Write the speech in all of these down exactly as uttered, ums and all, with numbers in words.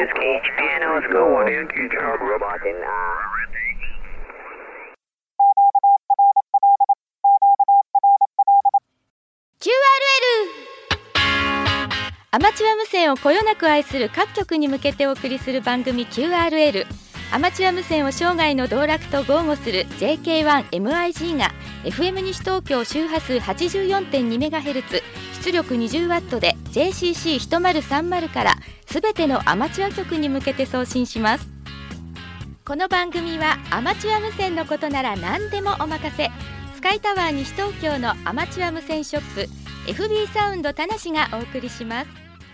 Just keep pianos going. Robot in キューアールエル アマチュア無線をこよなく愛する各局に向けてお送りする番組 キューアールエル。 アマチュア無線を生涯の道楽と豪語する ジェーケーワンエムアイジー が エフエム 西東京周波数 はちじゅうよんてんにメガヘルツ 出力 にじゅうワット で ジェーシーシーひとまるさんまる からすべてのアマチュア局に向けて送信します。この番組はアマチュア無線のことなら何でもお任せ、スカイタワー西東京のアマチュア無線ショップ エフビー サウンド田無がお送りします。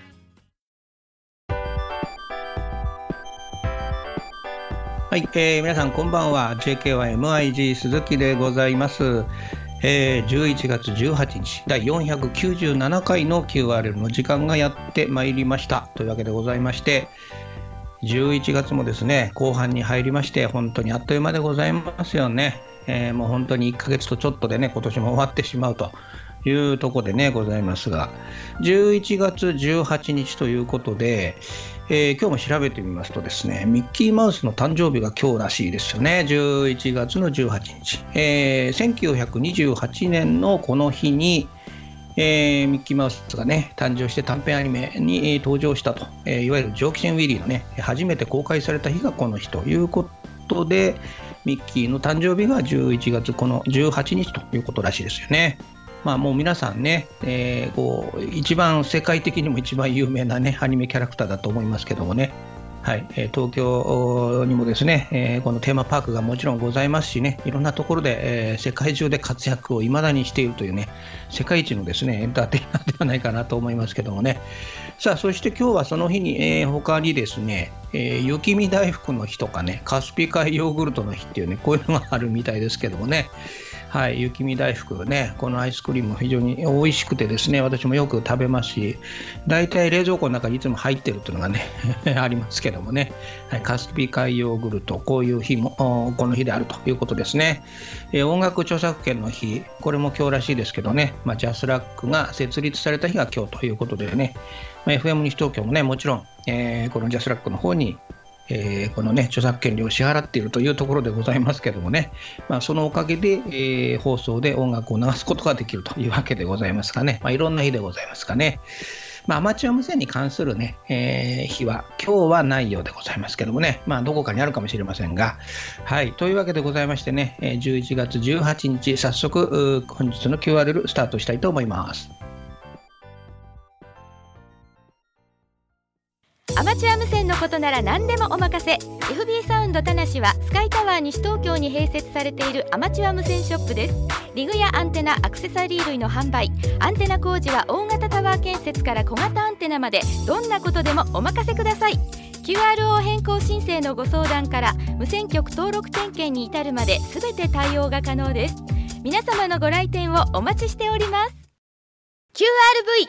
はい、えー、皆さんこんばんは。 ジェーケーワンエムアイジー 鈴木でございます。えー、じゅういちがつじゅうはちにちだいよんひゃくきゅうじゅうななかいの キューアールエル の時間がやってまいりましたというわけでございまして、じゅういちがつもですね後半に入りまして、本当にあっという間でございますよね。えー、もう本当にいっかげつとちょっとでね今年も終わってしまうというところでねございますが、じゅういちがつじゅうはちにちということで、えー、今日も調べてみますとですね、ミッキーマウスの誕生日が今日らしいですよね。じゅういちがつのじゅうはちにち、えー、せんきゅうひゃくにじゅうはちねんのこの日に、えー、ミッキーマウスがね誕生して短編アニメに、えー、登場したと、えー、いわゆる蒸気船ウィリーのね初めて公開された日がこの日ということで、ミッキーの誕生日がじゅういちがつこのじゅうはちにちということらしいですよね。まあ、もう皆さんね、えー、こう一番世界的にも一番有名な、ね、アニメキャラクターだと思いますけどもね、はい、えー、東京にもですね、えー、このテーマパークがもちろんございますしね、いろんなところで、えー、世界中で活躍を未だにしているというね、世界一のですねエンターテイナーではないかなと思いますけどもね。さあ、そして今日はその日に、えー、他にですね、えー、雪見大福の日とかね、カスピ海ヨーグルトの日っていうね、こういうのがあるみたいですけどもね。はい、雪見大福ね、このアイスクリーム非常に美味しくてですね、私もよく食べますし、だいたい冷蔵庫の中にいつも入ってるっていうのがねありますけどもね、はい、カスピ海ヨーグルト、こういう日もこの日であるということですね。えー、音楽著作権の日、これも今日らしいですけどね、まあ、ジャスラックが設立された日が今日ということでね、まあ、エフエム 西東京もねもちろん、えー、このジャスラックの方にえー、このね著作権料を支払っているというところでございますけどもね、まあ、そのおかげで、えー、放送で音楽を流すことができるというわけでございますかね。まあ、いろんな日でございますかね。まあ、アマチュア無線に関するね、えー、日は今日はないようでございますけどもね、まあ、どこかにあるかもしれませんが、はい、というわけでございましてね、じゅういちがつじゅうはちにち早速本日の キューアールエル スタートしたいと思います。 アマチュア無線のことなら何でもお任せ。 エフビー サウンド田無はスカイタワー西東京に併設されているアマチュア無線ショップです。リグやアンテナ、アクセサリー類の販売、アンテナ工事は大型タワー建設から小型アンテナまでどんなことでもお任せください。 キューアールオー 変更申請のご相談から無線局登録点検に至るまで全て対応が可能です。皆様のご来店をお待ちしております。 キューアールブイ。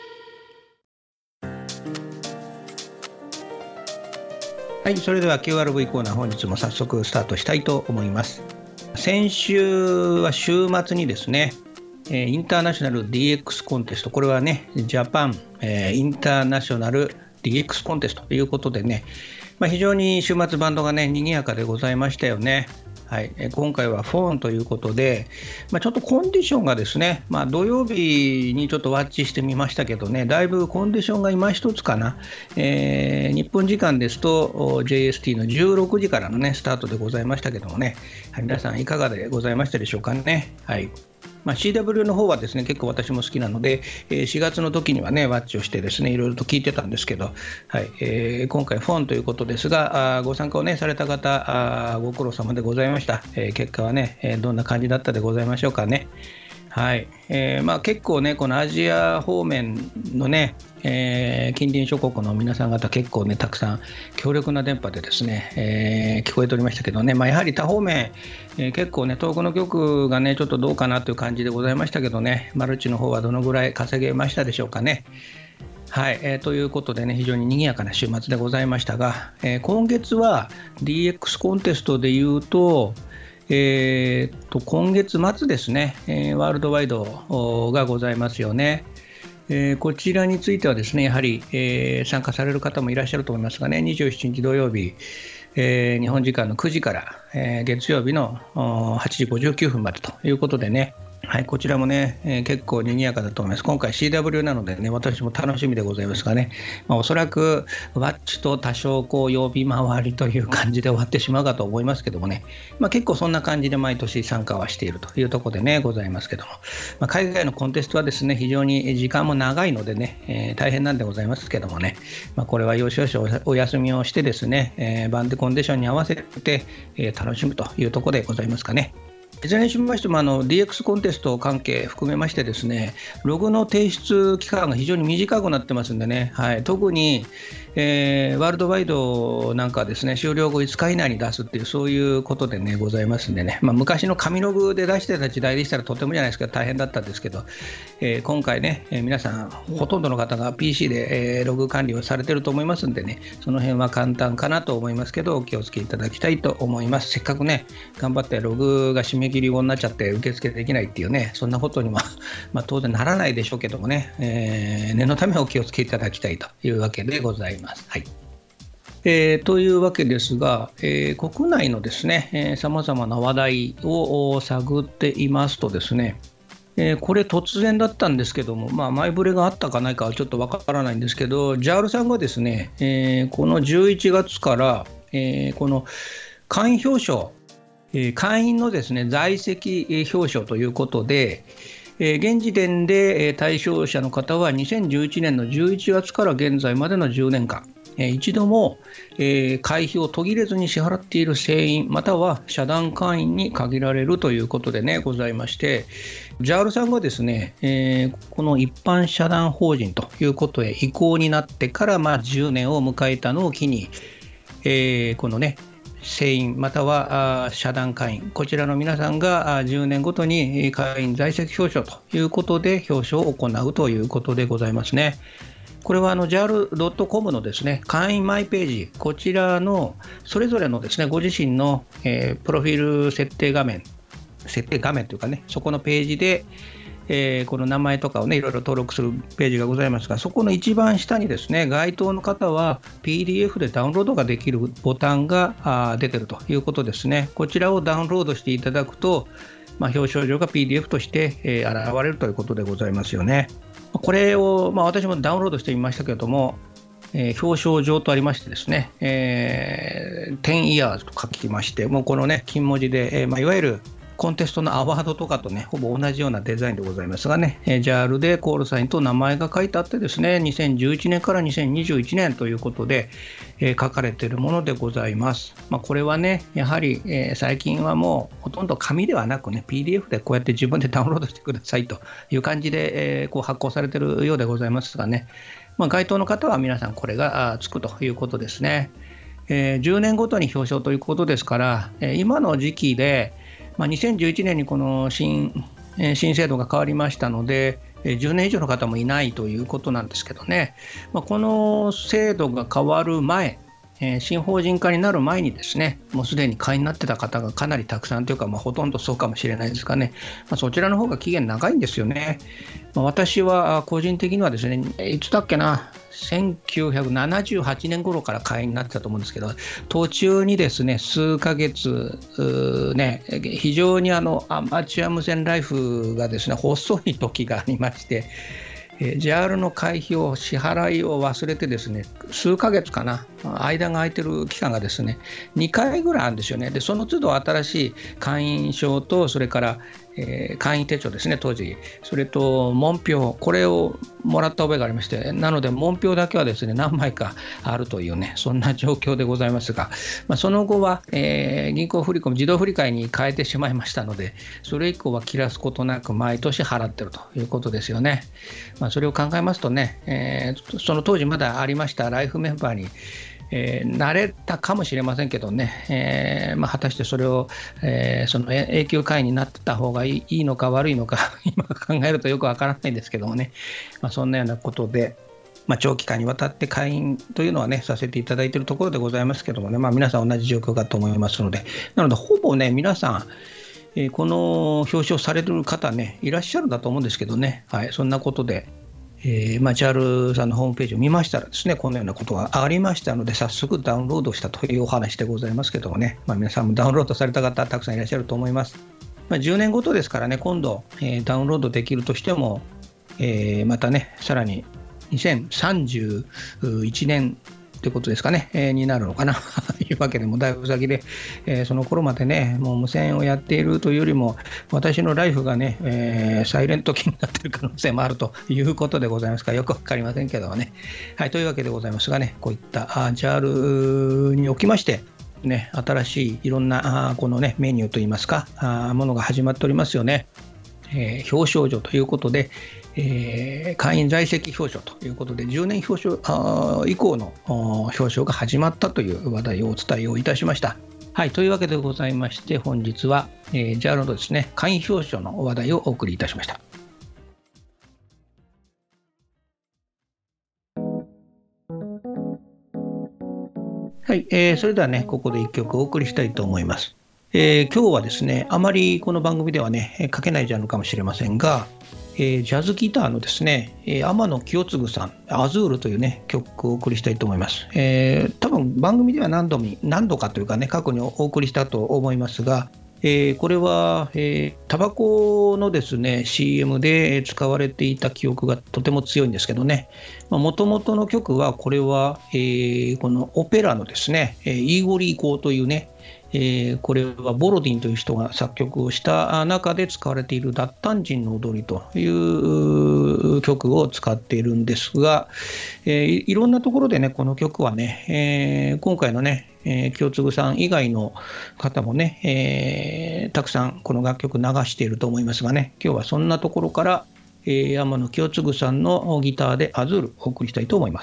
はい、それでは キューアールブイ コーナー、本日も早速スタートしたいと思います。先週は週末にですね、インターナショナル ディーエックス コンテスト、これはねジャパンインターナショナル ディーエックス コンテストということでね、まあ、非常に週末バンドがね賑やかでございましたよね。はい、今回はフォンということで、まあ、ちょっとコンディションがですね、まあ、土曜日にちょっとワッチしてみましたけどね、だいぶコンディションが今一つかな、えー、日本時間ですと ジェイエスティー のじゅうろくじからの、ね、スタートでございましたけどもね、はい、皆さんいかがでございましたでしょうかね。はい、まあ、シーダブリュー の方はですね結構私も好きなので、えー、しがつの時にはねワッチをしてですねいろいろと聞いてたんですけど、はい、えー、今回フォンということですが、あご参加をねされた方あご苦労様でございました。えー、結果はね、えー、どんな感じだったでございましょうかね。はい、えーまあ、結構ねこのアジア方面のね、えー、近隣諸国の皆さん方結構ねたくさん強力な電波でですね、えー、聞こえておりましたけどね、まあ、やはり他方面、えー、結構ね遠くの局がねちょっとどうかなという感じでございましたけどね、マルチの方はどのぐらい稼げましたでしょうかね。はい、えー、ということでね非常に賑やかな週末でございましたが、えー、今月は ディーエックス コンテストでいうとえー、と今月末ですね、えー、ワールドワイドがございますよね。 えー、こちらについてはですね、やはり、えー、参加される方もいらっしゃると思いますがね、にじゅうしちにち土曜日、えー、日本時間のくじから、えー、月曜日のはちじごじゅうきゅうふんまでということでね、はい、こちらもね、えー、結構賑やかだと思います。今回 シーダブリュー なのでね、私も楽しみでございますがね、まあ、おそらくワッチと多少こう曜日回りという感じで終わってしまうかと思いますけどもね、まあ、結構そんな感じで毎年参加はしているというところでねございますけども、まあ、海外のコンテストはですね非常に時間も長いのでね、えー、大変なんでございますけどもね、まあ、これはよしよし お, お休みをしてですね、えー、バンデコンディションに合わせて、えー、楽しむというところでございますかね。いずれにしましてもあの ディーエックス コンテスト関係含めましてですね、ログの提出期間が非常に短くなってますんでね、はい、特に、えー、ワールドワイドなんかですね終了後いつか以内に出すっていうそういうことでねございますんでね、まあ、昔の紙ログで出してた時代でしたらとてもじゃないですか大変だったんですけど、えー、今回ね、えー、皆さんほとんどの方が ピーシー で、えー、ログ管理をされてると思いますんでね、その辺は簡単かなと思いますけどお気をつけいただきたいと思います。せっかくね頑張ってログが締め切り後になっちゃって受付できないっていうね、そんなことにもまあ当然ならないでしょうけどもね、えー、念のためお気をつけいただきたいというわけでございます。はい、えー、というわけですが、えー、国内のですねさまざまな話題を探っていますとですね、えー、これ突然だったんですけども、まあ、前触れがあったかないかはちょっとわからないんですけど、 ジャール さんがですね、えー、このじゅういちがつから、えー、この会員表彰、えー、会員のですね在籍表彰ということで、えー、現時点で対象者の方はにせんじゅういちねんのじゅういちがつから現在までのじゅうねんかん、えー、一度も、えー、会費を途切れずに支払っている成員または社団会員に限られるということでねございまして、 ジャール さんがですね、えー、この一般社団法人ということへ移行になってから、まあ、じゅうねんを迎えたのを機に、えー、このね成員または社団会員こちらの皆さんがじゅうねんごとに会員在籍表彰ということで表彰を行うということでございますね。これはあの ジャールドットコム のですね会員マイページ、こちらのそれぞれのですねご自身の、えー、プロフィール設定画面設定画面というかね、そこのページでえー、この名前とかをねいろいろ登録するページがございますが、そこの一番下にですね該当の方は ピーディーエフ でダウンロードができるボタンが出ているということですね。こちらをダウンロードしていただくと、まあ、表彰状が ピーディーエフ として、えー、現れるということでございますよね。これを、まあ、私もダウンロードしてみましたけれども、えー、表彰状とありましてですね、えー、テンイヤーズと書きまして、もうこのね金文字で、えーまあ、いわゆるコンテストのアワードとかとねほぼ同じようなデザインでございますがね、えー、ジャール でコールサインと名前が書いてあってですね、にせんじゅういちねんからにせんにじゅういちねんということで、えー、書かれているものでございます。まあ、これはねやはり、えー、最近はもうほとんど紙ではなくね ピーディーエフ でこうやって自分でダウンロードしてくださいという感じで、えー、こう発行されているようでございますがね、まあ、該当の方は皆さんこれがつくということですね。えー、じゅうねんごとに表彰ということですから、えー、今の時期でまあ、にせんじゅういちねんにこの 新, 新制度が変わりましたので、じゅうねん以上の方もいないということなんですけどね、まあ、この制度が変わる前、新法人化になる前にですね、もうすでに会員になってた方がかなりたくさんというか、まあ、ほとんどそうかもしれないですがね、まあ、そちらの方が期限長いんですよね。まあ、私は個人的にはですね、いつだっけな、せんきゅうひゃくななじゅうはちねん頃から会員になってたと思うんですけど、途中にですね数ヶ月ね非常にあのアマチュア無線ライフがですね細い時がありまして、ジャール の会費を支払いを忘れてですね数ヶ月かな間が空いてる期間がですねにかいぐらいあるんですよね。でその都度新しい会員証とそれからえー、会員手帳ですね当時、それと門票、これをもらった覚えがありまして、なので門票だけはですね何枚かあるというねそんな状況でございますが、まあ、その後は、えー、銀行振込自動振替に変えてしまいましたので、それ以降は切らすことなく毎年払ってるということですよね。まあ、それを考えますとね、えー、その当時まだありましたライフメンバーにえー、慣れたかもしれませんけどね、えーまあ、果たしてそれを、えー、その永久会員になってた方がいい、いいのか悪いのか今考えるとよくわからないんですけどもね、まあ、そんなようなことで、まあ、長期間にわたって会員というのはねさせていただいているところでございますけどもね、まあ、皆さん同じ状況かと思いますので、なのでほぼね皆さん、えー、この表彰される方ねいらっしゃるんだと思うんですけどね、はい、そんなことでえーまあ、ジャール さんのホームページを見ましたらですね、このようなことがありましたので、早速ダウンロードしたというお話でございますけどもね、まあ、皆さんもダウンロードされた方たくさんいらっしゃると思います。まあ、じゅうねんごとですからね、今度、えー、ダウンロードできるとしても、えー、またね、さらににせんさんじゅういちねんということですかね、えー、になるのかなというわけでもだいぶ先で、えー、その頃までね、もう無線をやっているというよりも、私のライフがね、えー、サイレント機になっている可能性もあるということでございますから、よくわかりませんけどね。はい、というわけでございますがね、こういったジャール におきまして、ね、新しいいろんなこの、ね、メニューといいますか、あものが始まっておりますよね。えー、表彰状ということで、えー、会員在籍表彰ということでじゅうねん表彰あ以降の表彰が始まったという話題をお伝えをいたしました。はい、というわけでございまして、本日は、えー、ジャールのですね、会員表彰の話題をお送りいたしました。はい、えー、それではね、ここでいっきょくお送りしたいと思います。えー、今日はですね、あまりこの番組ではね、書けないジャンルかもしれませんが、えー、ジャズギターのですね、えー、天野清次さん、アズールというね、曲をお送りしたいと思います。えー、多分番組では何度も、何度かというかね、過去にお送りしたと思いますが、えー、これは、えー、タバコのですね シーエム で使われていた記憶がとても強いんですけどね、もともとの曲はこれは、えー、このオペラのですね、イーゴリー校というね、えー、これはボロディンという人が作曲をした中で使われている脱炭人の踊りという曲を使っているんですが、えー、いろんなところでねこの曲はね、えー、今回のね、えー、清次さん以外の方もね、えー、たくさんこの楽曲流していると思いますがね、今日はそんなところから、えー、天野清次さんのギターでアズールをお送りしたいと思います。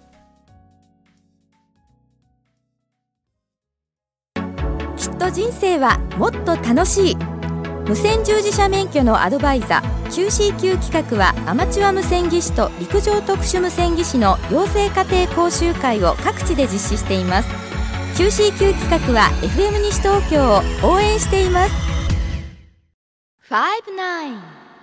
きっと人生はもっと楽しい。無線従事者免許のアドバイザー キューシーキュー 企画はアマチュア無線技師と陸上特殊無線技師の養成家庭講習会を各地で実施しています。 キューシーキュー 企画は エフエム 西東京を応援しています。ファイブナイン。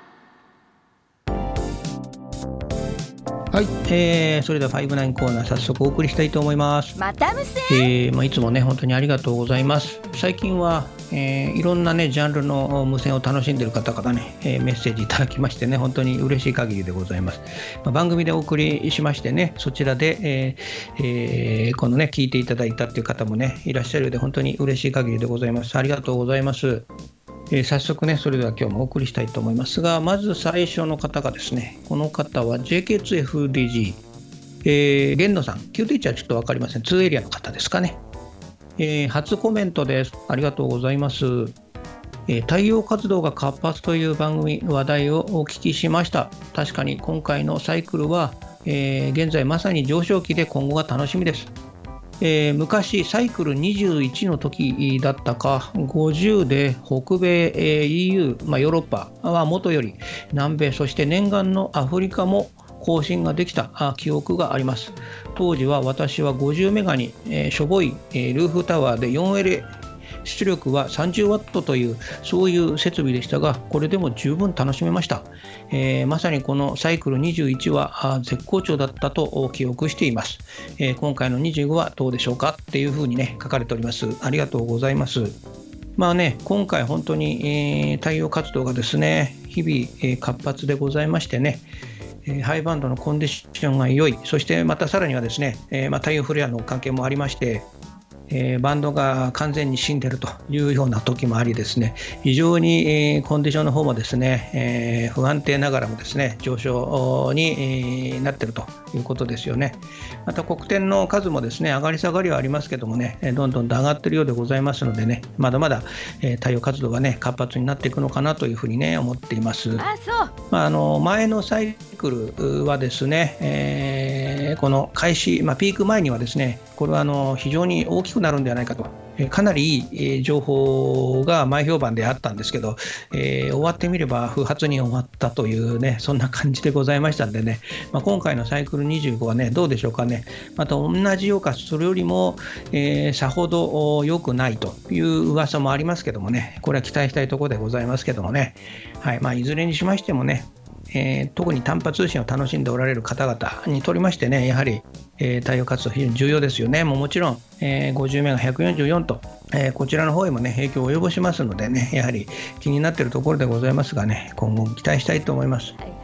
はい、えー、それではファイブナインコーナー早速お送りしたいと思います。 また無線、 えーまあ、いつもね本当にありがとうございます。最近は、えー、いろんなねジャンルの無線を楽しんでいる方からね、えー、メッセージいただきましてね本当に嬉しい限りでございます。まあ、番組でお送りしましてねそちらで、えーえー、このね聞いていただいたという方もねいらっしゃるようで本当に嬉しい限りでございます。ありがとうございます。えー、早速ねそれでは今日もお送りしたいと思いますが、まず最初の方がですね、この方は ジェーケーツーエフディージー、えー、玄野さん、キューティーチャーちょっと分かりません、にエリアの方ですかね。えー、初コメントです。ありがとうございます。えー、太陽活動が活発という番組話題をお聞きしました。確かに今回のサイクルは、えー、現在まさに上昇期で今後が楽しみです。えー、昔サイクルにじゅういちの時だったかごじゅうで北米、えー、イーユー、まあ、ヨーロッパはもとより南米そして念願のアフリカも更新ができた記憶があります。当時は私はごじゅうメガに、えー、しょぼい、えー、ルーフタワーで よんエル 出力はさんじゅうワットというそういう設備でしたが、これでも十分楽しめました。えー、まさにこのサイクルにじゅういちは絶好調だったと記憶しています。えー、今回のにじゅうごはどうでしょうかっていうふうにね書かれております。ありがとうございます。まあね、今回本当に、えー、太陽活動がですね日々、えー、活発でございましてね、ハイバンドのコンディションが良い、そしてまたさらにはですね、えーまあ、太陽フレアの関係もありまして、えー、バンドが完全に死んでいるというような時もありですね、非常に、えー、コンディションの方もですね、えー、不安定ながらもですね上昇に、えー、なっているということですよね。また黒点の数もですね上がり下がりはありますけどもね、どんどんと上がっているようでございますのでね、まだまだ、えー、太陽活動がね活発になっていくのかなというふうにね思っています。 あ、そう。 まあ、あの前のサイクルはですね、えー、この開始、まあ、ピーク前にはですねこれはあの非常に大きくなるんではないかと、かなりいい情報が前評判であったんですけど、えー、終わってみれば不発に終わったというねそんな感じでございましたんでね、まあ、今回のサイクルにじゅうごはねどうでしょうかね。また同じようかそれよりも、えー、さほど良くないという噂もありますけどもね、これは期待したいところでございますけどもね、はい、まあ、いずれにしましてもね、 えー、特に短波通信を楽しんでおられる方々にとりましてね、やはり、えー、太陽活動非常に重要ですよね。もうもちろん、えー、ごじゅうメガひゃくよんじゅうよんと、えー、こちらの方へもね影響を及ぼしますのでね、やはり気になっているところでございますがね、今後期待したいと思います。はいはいはい、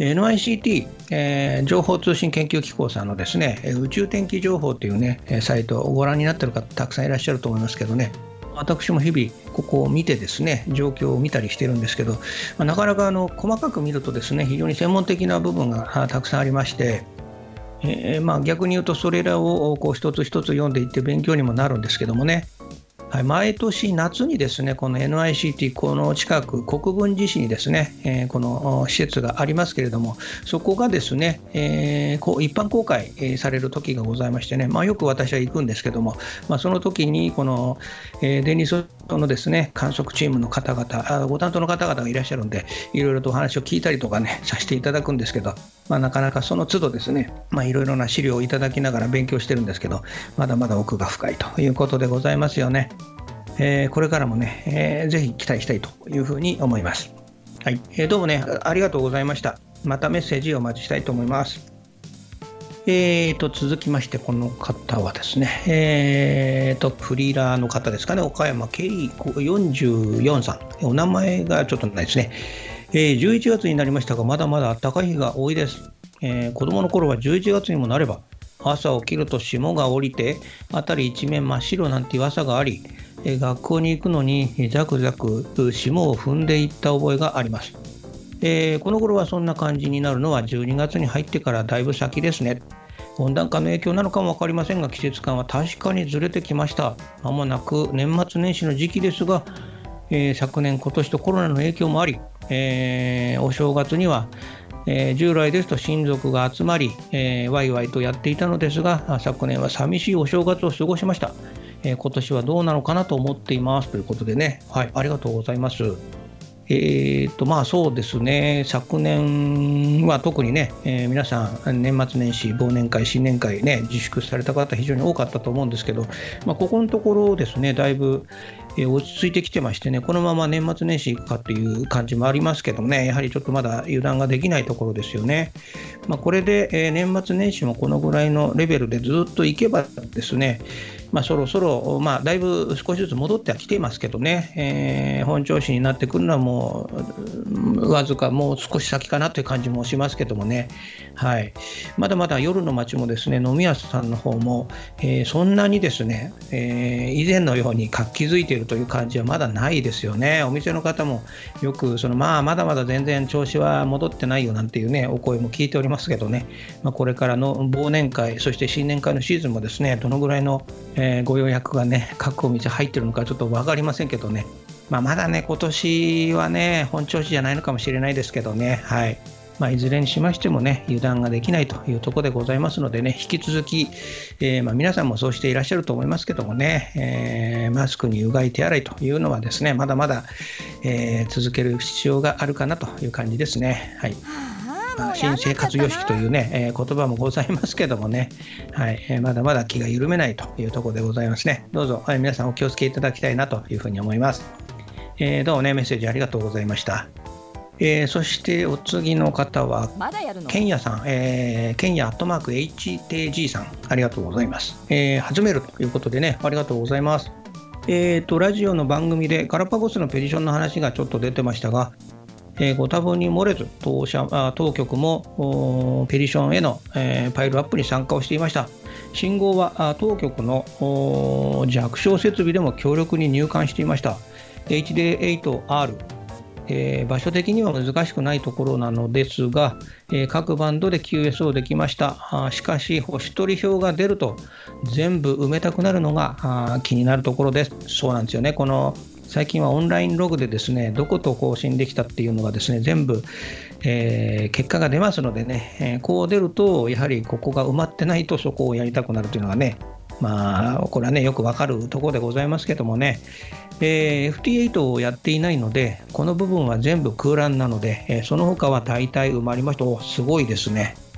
エヌアイシーティー、えー、情報通信研究機構さんのですね、宇宙天気情報というねサイトをご覧になっている方たくさんいらっしゃると思いますけどね、私も日々ここを見てですね状況を見たりしてるんですけど、まあ、なかなかあの細かく見るとですね非常に専門的な部分がたくさんありまして、えーまあ、逆に言うとそれらをこう一つ一つ読んでいって勉強にもなるんですけどもね、はい、毎年夏にですねこの エヌアイシーティー この近く国分寺市にですね、えー、この施設がありますけれども、そこがですね、えー、こう一般公開される時がございましてね、まあ、よく私は行くんですけども、まあ、その時にこの、えー、電離層のですね観測チームの方々、ご担当の方々がいらっしゃるんで、いろいろとお話を聞いたりとかねさせていただくんですけど、まあ、なかなかその都度ですね、まあ、いろいろな資料をいただきながら勉強してるんですけど、まだまだ奥が深いということでございますよね。えー、これからもね、えー、ぜひ期待したいというふうに思います。はい、えー、どうもねありがとうございました。またメッセージをお待ちしたいと思います。えーと続きましてこの方はですね、えーとフリーラーの方ですかね、岡山ケリーよんじゅうよんさん、お名前がちょっとないですね。えー、じゅういちがつになりましたがまだまだ暖かい日が多いです。えー、子供の頃はじゅういちがつにもなれば朝起きると霜が降りて辺り一面真っ白なんていう朝があり、学校に行くのにザクザク霜を踏んでいった覚えがあります。えー、この頃はそんな感じになるのはじゅうにがつに入ってからだいぶ先ですね。温暖化の影響なのかも分かりませんが季節感は確かにずれてきました。まもなく年末年始の時期ですが、えー、昨年今年とコロナの影響もあり、えー、お正月にはえー、従来ですと親族が集まり、えー、ワイワイとやっていたのですが、昨年は寂しいお正月を過ごしました。えー、今年はどうなのかなと思っていますということでね、はい、ありがとうございます。えーとまあ、そうですね、昨年は特にね、えー、皆さん年末年始忘年会新年会ね自粛された方非常に多かったと思うんですけど、まあ、ここのところですねだいぶえー、落ち着いてきてましてね、このまま年末年始行くかという感じもありますけどね、やはりちょっとまだ油断ができないところですよね。まあ、これで、えー、年末年始もこのぐらいのレベルでずっと行けばですね、まあ、そろそろ、まあ、だいぶ少しずつ戻ってはきていますけどね、えー、本調子になってくるのはもうわずかもう少し先かなという感じもしますけどもね、はい、まだまだ夜の街もですね飲み屋さんの方も、えー、そんなにですね、えー、以前のように活気づいているという感じはまだないですよね。お店の方もよくその、まあ、まだまだ全然調子は戻ってないよなんていうねお声も聞いておりますけどね、まあ、これからの忘年会そして新年会のシーズンもですねどのぐらいの、えー、ご予約がね各お店入ってるのかちょっと分かりませんけどね、まあ、まだね今年はね本調子じゃないのかもしれないですけどね、はい、まあ、いずれにしましてもね油断ができないというところでございますのでね、引き続き、えーまあ、皆さんもそうしていらっしゃると思いますけどもね、えー、マスクにうがい手洗いというのはですねまだまだ、えー、続ける必要があるかなという感じですね。はい、まあ、新生活様式というね、えー、言葉もございますけどもね、はいえー、まだまだ気が緩めないというところでございますね。どうぞ、はい、皆さんお気をつけいただきたいなというふうに思います。えー、どうもねメッセージありがとうございました。えー、そしてお次の方はケンヤさん、えー、ケンヤアットマーク エイチティージー さん、ありがとうございます。えー、始めるということでねありがとうございます。えーとラジオの番組でガラパゴスのペディションの話がちょっと出てましたが、えー、ご多分に漏れず 当, 社あ当局もペディションへの、えー、パイルアップに参加をしていました。信号は当局の弱小設備でも強力に入管していました。 エイチディーエイトアール、えー、場所的には難しくないところなのですが、えー、各バンドで キューエス をできました。あしかし星取り表が出ると全部埋めたくなるのがあ気になるところです。そうなんですよね。この最近はオンラインログでですねどこと更新できたっていうのがですね全部、えー、結果が出ますのでね、えー、こう出るとやはりここが埋まってないとそこをやりたくなるというのがね、まあこれはねよくわかるところでございますけどもね、えー、エフティーエイト をやっていないのでこの部分は全部空欄なので、えー、その他は大体埋まりました。おすごいですね。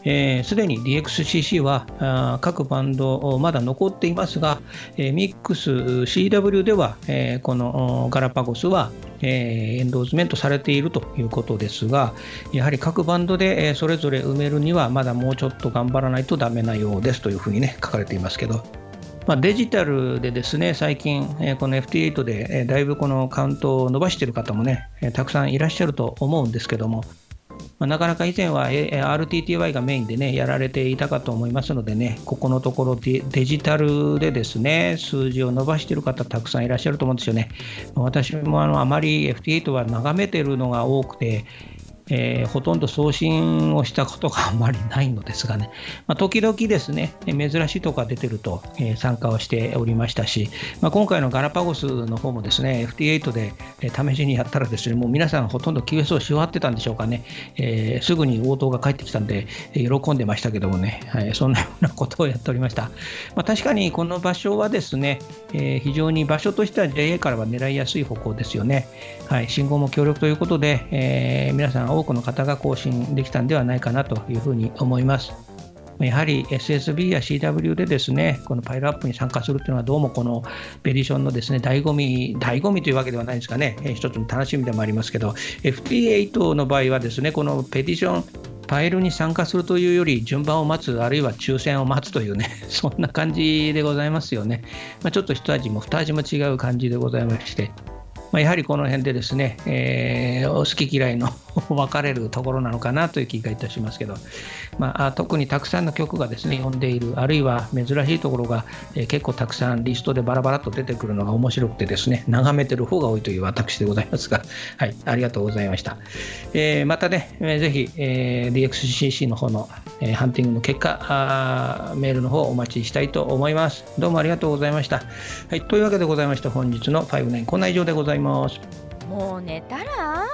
えー、すでに ディーエックスシーシー はあ各バンドまだ残っていますが、えー、ミックス シーダブリュー では、えー、このガラパゴスは、えー、エンドーズメントされているということですが、やはり各バンドで、えー、それぞれ埋めるにはまだもうちょっと頑張らないとダメなようですというふうにね書かれていますけど、まあ、デジタルでですね最近、えー、この エフティーエイト で、えー、だいぶこのカウントを伸ばしている方もね、えー、たくさんいらっしゃると思うんですけども、まあ、なかなか以前は アールティーティーワイ がメインでねやられていたかと思いますのでね、ここのところデジタルでですね数字を伸ばしている方たくさんいらっしゃると思うんですよね。私もあのあまり エフティーエイト は眺めているのが多くて、えー、ほとんど送信をしたことがあまりないのですがね、まあ、時々ですね珍しいとこが出てると、えー、参加をしておりましたし、まあ、今回のガラパゴスの方もですね エフティーエイト で、えー、試しにやったらですねもう皆さんほとんど キューエス をし終わってたんでしょうかね、えー、すぐに応答が返ってきたんで、えー、喜んでましたけどもね、はい、そんなようなことをやっておりました。まあ、確かにこの場所はですね、えー、非常に場所としては ジェイエー からは狙いやすい方向ですよね。はい、信号も強力ということで、えー、皆さん多くの方が更新できたんではないかなというふうに思います。やはり エスエスビー や シーダブリュー でですねこのパイルアップに参加するというのはどうもこのペディションのですね醍醐味醍醐味というわけではないですかね、一つの楽しみでもありますけど、 エフティーエイト の場合はですねこのペディションパイルに参加するというより順番を待つ、あるいは抽選を待つというねそんな感じでございますよね。まあ、ちょっと一味も二味も違う感じでございまして、まあ、やはりこの辺でですね、えー、好き嫌いの分かれるところなのかなという気がいたしますけど、まあ、特にたくさんの曲がですね読んでいる、あるいは珍しいところが、えー、結構たくさんリストでバラバラと出てくるのが面白くてですね眺めてる方が多いという私でございますが、はい、ありがとうございました。えー、またね、えー、ぜひ、えー、ディーエックスシーシー の方の、えー、ハンティングの結果メールの方お待ちしたいと思います。どうもありがとうございました。はい、というわけでございまして本日のごじゅうきゅうこんな以上でございます。 もう寝たら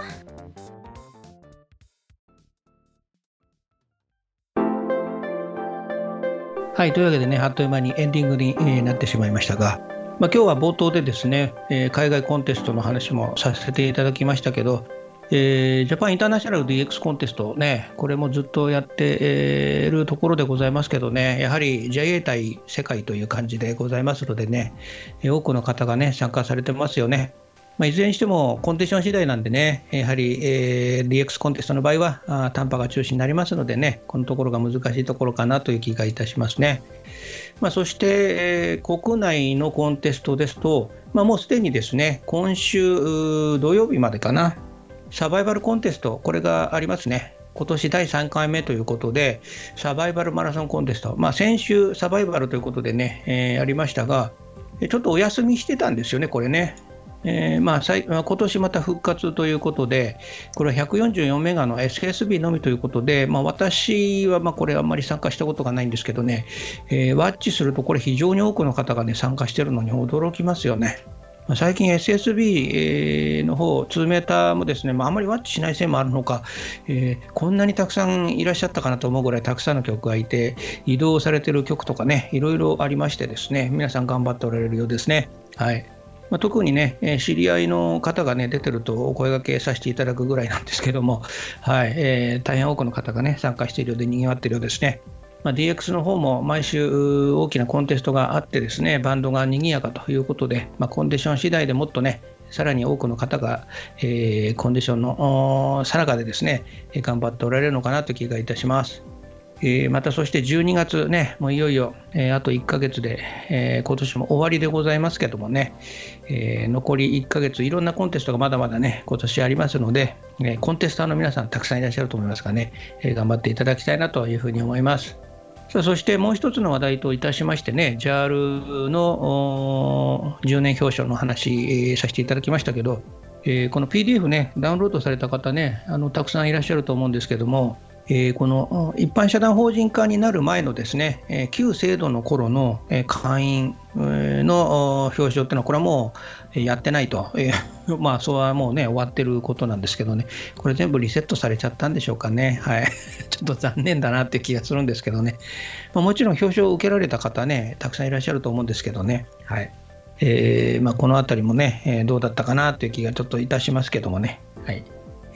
はい、というわけでねあっという間にエンディングに、えー、なってしまいましたが、まあ、今日は冒頭でですね、えー、海外コンテストの話もさせていただきましたけど、えー、ジャパンインターナショナル ディーエックス コンテストね、これもずっとやっているところでございますけどね、やはり ジェイエー 対世界という感じでございますのでね、多くの方がね参加されてますよね。まあ、いずれにしてもコンディション次第なんでね、やはり、えー、ディーエックス コンテストの場合はあ短波が中心になりますのでね、このところが難しいところかなという気がいたしますね。まあ、そして、えー、国内のコンテストですと、まあ、もうすでにですね今週土曜日までかなサバイバルコンテスト、これがありますね。今年だいさんかいめということでサバイバルマラソンコンテスト、まあ、先週サバイバルということでね、えー、ありましたが、ちょっとお休みしてたんですよねこれね。えーまあ、今年また復活ということで、これはひゃくよんじゅうよんメガの エスエスビー のみということで、まあ、私はまあこれあんまり参加したことがないんですけどね、えー、ワッチするとこれ非常に多くの方が、ね、参加しているのに驚きますよね。最近 エスエスビー の方、にメーターもですね、まあ、あまりワッチしないせいもあるのか、えー、こんなにたくさんいらっしゃったかなと思うぐらいたくさんの曲がいて、移動されている曲とかね、いろいろありましてですね、皆さん頑張っておられるようですね。はい。まあ、特にね、知り合いの方が、ね、出てるとお声掛けさせていただくぐらいなんですけども、はいえー、大変多くの方が、ね、参加しているようでにぎわっているようですね。まあ、ディーエックス の方も毎週大きなコンテストがあってですね、バンドがにぎやかということで、まあ、コンディション次第でもっとねさらに多くの方が、えー、コンディションのさなかでですね頑張っておられるのかなという気がいたします。えー、またそしてじゅうにがつね、もういよいよ、えー、あといっかげつで、えー、今年も終わりでございますけどもね、えー、残りいっかげついろんなコンテストがまだまだね今年ありますので、えー、コンテスターの皆さんたくさんいらっしゃると思いますがね、えー、頑張っていただきたいなというふうに思います。さあそしてもう一つの話題といたしましてね、 ジャール のじゅうねん表彰の話、えー、させていただきましたけど、えー、この ピーディーエフ ねダウンロードされた方ねあのたくさんいらっしゃると思うんですけども、えー、この一般社団法人化になる前のですね、えー、旧制度の頃の、えー、会員の表彰っていうのはこれはもうやってないと、えー、まあそれはもうね終わってることなんですけどね、これ全部リセットされちゃったんでしょうかね。はい、ちょっと残念だなって気がするんですけどね、まあ、もちろん表彰を受けられた方ねたくさんいらっしゃると思うんですけどね、はいえーまあ、このあたりもね、えー、どうだったかなという気がちょっといたしますけどもね、はい。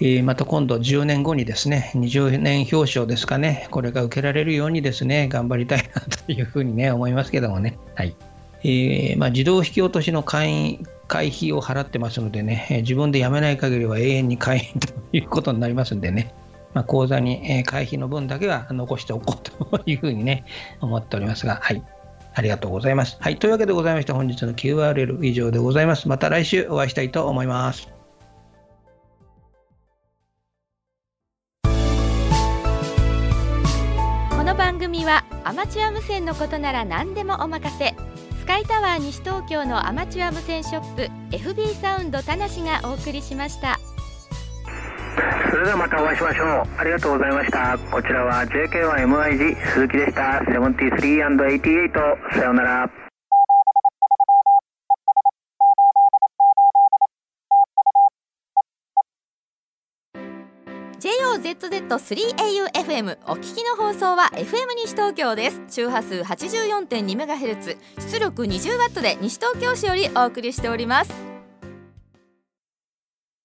えー、また今度じゅうねんごにですね、にじゅうねん表彰ですかね、これが受けられるようにですね、頑張りたいなというふうにね、思いますけどもね。はい。えーまあ、自動引き落としの会員会費を払ってますのでね、えー、自分で辞めない限りは永遠に会員ということになりますんでね、まあ、口座に、えー、会費の分だけは残しておこうというふうにね、思っておりますが、はい。ありがとうございます。はい。というわけでございまして、本日の キューアールエル 以上でございます。また来週お会いしたいと思います。 この番組はアマチュア無線のことなら何でもお任せ、スカイタワー西東京のアマチュア無線ショップ エフビー サウンド田無がお送りしました。 それではまたお会いしましょう。ありがとうございました。こちらは ジェイケーワイエムアイジー 鈴木でした。ななじゅうさんアンドはちじゅうはち、さようなら。 ジェイオーゼットゼットスリーエーユーエフエム お聞きの放送は エフエム 西東京です。周波数 はちじゅうよんてんにメガヘルツ、出力 にじゅうワット で西東京市よりお送りしております。